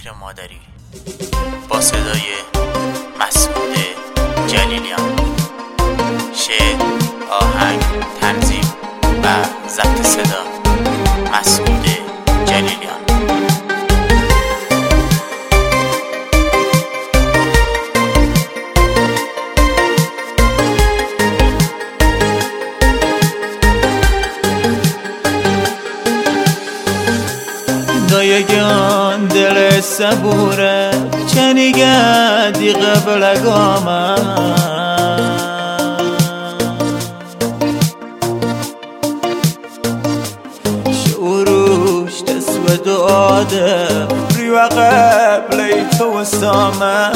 مادری با صدای مسعود جلیلیان، شعر، آهنگ، تنظیم و ضبط صدا مسعود جلیلیان. دایگان دل صبوره چنیگه دی قبل گامه شعوروش تسود و آده ریو قبلی تو سامه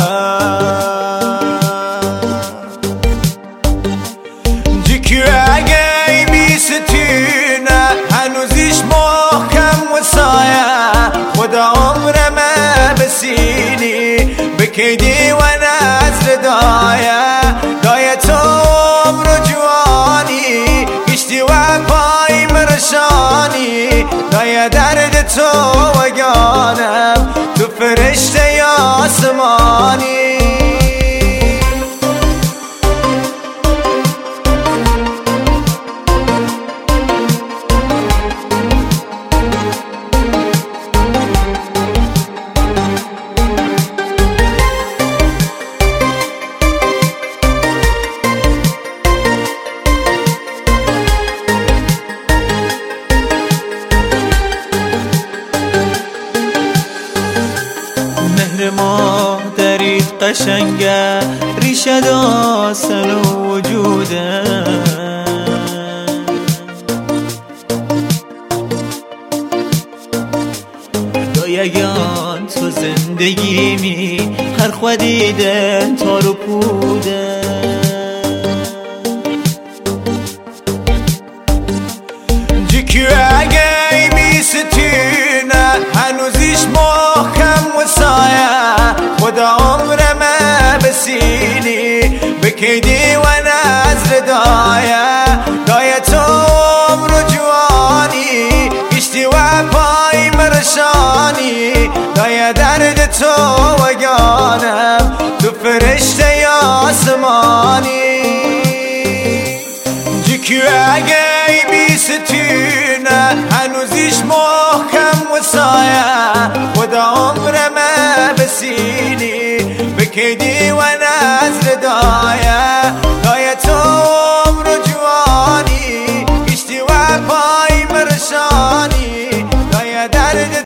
جیکی اگه بیستینه هنوزیش محکم و سایه خدا عمرمه بسینی بکیدی و نظر دایه تو عمر و جوانی گشتی و پای مرشانی دایه درد تو و گانم تو فرشته آسمانی. مهر مادریت قشنگه ریشه داستن و وجوده دایگان تو زندگیمی هر خودیدن تارو پوده جیکی اگه میستینه هنوزیش محکم و سایه خدا عمرمه بسینی بکیدی و نظر دایه تو عمر و جوانی گشتی و پای مرشانی دایه درد تو و گانم تو فرشته آسمانی. جیکی اگه بیستینه هنوزیش محکم و سایه خدا عمرمه بسینی بکیدی